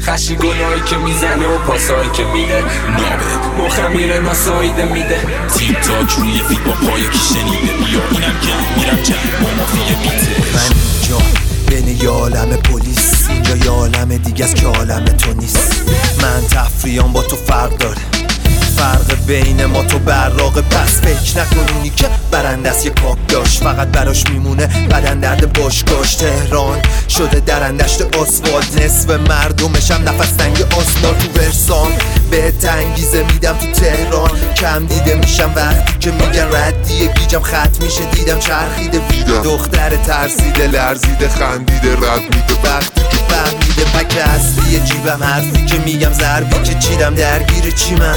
خشی گلایی که میزنه و پاسایی که میده نابه مخم میره ناسایده میده تیک تاک روی فیت با پای کی شنیده بیا اینم که میرم جنگ با مافیا بیته من اینجا بین یه عالم پلیس اینجا یه عالم دیگه است که عالم تو نیست من تفریحان با تو فرق داره فرق بین ما تو براقه پس فکر نکنونی که برنده است یه کاک داشت فقط براش میمونه بدن درد باشگاش تهران شده درندشت آسفالت نصف مردمشم نفس تنگ آسنار تو ورسان به انگیزه میدم تو تهران کم دیده میشم وقتی که میگن ردیه گیجم خط میشه دیدم چرخیده ویدم دختر ترسیده لرزیده خندیده رد میده وقتی که فهمیده پک اصلی جیبم حرفی که میگم ضربی که چیدم درگیر چی من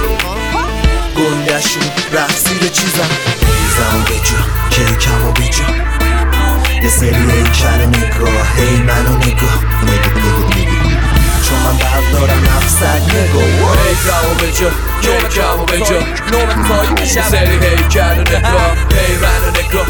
گندشون رفت زیر چیزم ریزمو بجا کیکمو بجا یه سری هیکل نگاه هی منو نگاه چون من برق دارم 700 نگاه ریزمو بجا کیکمو بجا نومن پایی میشم سری هیکل نگاه هی منو نگاه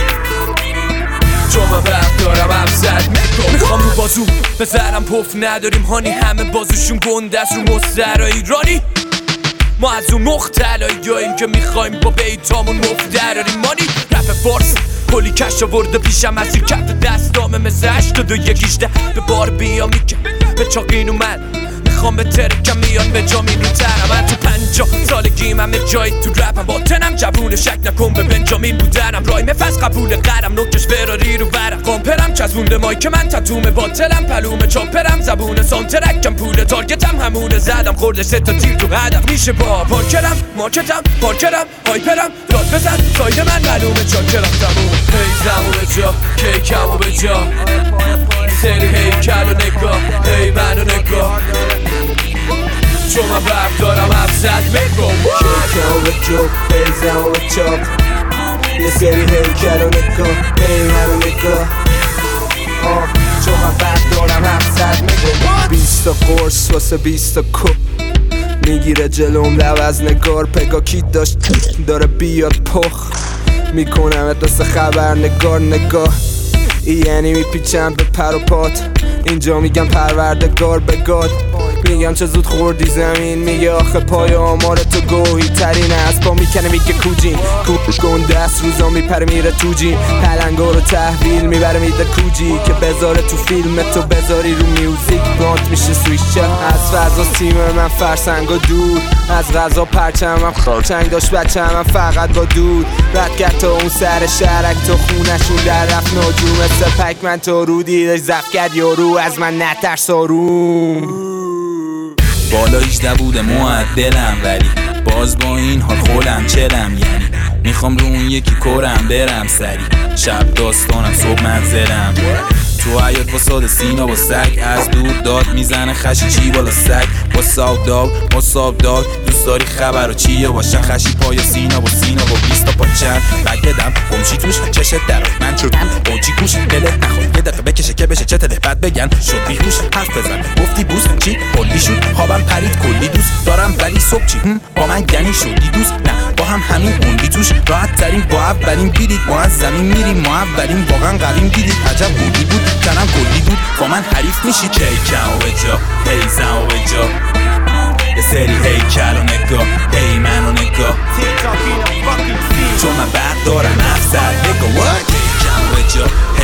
چون من برق دارم 700 نگاه میخوام رو بازو بزنم پف نداریم هانی همه بازوشون گنده است رو مستر ایرانی ما از اون مختلایی جاییم که میخوایم با بیتامون مفت دراریم مانی رپ فارسی کلی کش آورده پیشم از این کف دستامه مثل 81 به بار بیا میکن به چاقین اومد میخوام به ترکم میان به جا میرون ترم من تو 50 سالگیم همه جایی تو رپم باطنم جوونه شک نکن به بنجامین بودنم رایم فز قبول قرم نکش فراری رو برم قامپرم چزبونده مایک من تتومه باطلم پلومه چاپرم زبونه سانترکم پول تارگتم همونه زدم خوردش 3 تا تیر تو هدف میشه با پارکرم مارکتم پارکرم هایپرم داد بزن ساید من معلومه چاکرم تموم هیزمو به جا کیکمو به جا سری هیکل و نگاه هی منو نگاه چون من برق دارم 700 نگاه کیکمو به جا هیزمو به جا یه سری هیکل و نگاه هی منو نگاه چون من برق دارم 700 نگاه 20 تا قرص واسه 20 تا کپ میگیره جلوم لب از نگار پگا کیت داشت داره بیاد پخ میکنم دست خبرنگار نگاه یعنی میپیچم به پر و پات اینجا میگم پروردگار بگاد میگم چه زود خوردی زمین میگه آخه پای آمار تو گوهی ترین از پا میکنه میگه کوجین کوش گنده است روزا میپره میره تو جین پلنگا رو تحویل میبره میده کوجی که بذاره تو فیلم تو بذاری رو میوزیک گانت میشه سویچه از فضا سیم من فرسنگ و دور از غذا پرچمم خرچنگ داشت بچه من فقط با دود رد کرد تا اون سر شهرک تو خونشون در رفت ناجوم سپک من تو رو دیدش زفت کرد یارو از من نترس آروم بالا 18 بوده معدلم ولی باز با این حال خولم چلم یعنی میخوام رو اون یکی کورم برم سری شب داستانم صبح منزلم تو حیات با ساد سینا با سگ از دور داد میزنه خشی چی بالا سگ با ساب داگ دوست داری خبر و چیه باشن خشی پای سینا با 20 تا پاچن بگ بدم گمشی توش چشت درات من شدم اوجی کوش دلت نخواد یه دقیقه بکشه که بشه چه تده بعد بگن شد بیهوش حرف بزن گفتی بوس چی کلی شد خوابم پرید کلی دوست دارم ولی صبح چی با من گنی شدی دوست نه با هم همین اوندی توش راحت ترین با اولین بیدید ما از زمین میریم ما اولین واقعا قویم دیدید عجب بودی بود کنم کلی بود با من حریف میشی کیکمو به جا هیزمو به جا یه سری هیکل و نگاه هی منو نگاه چون من برق دارم 700 نگاه کیکمو به جا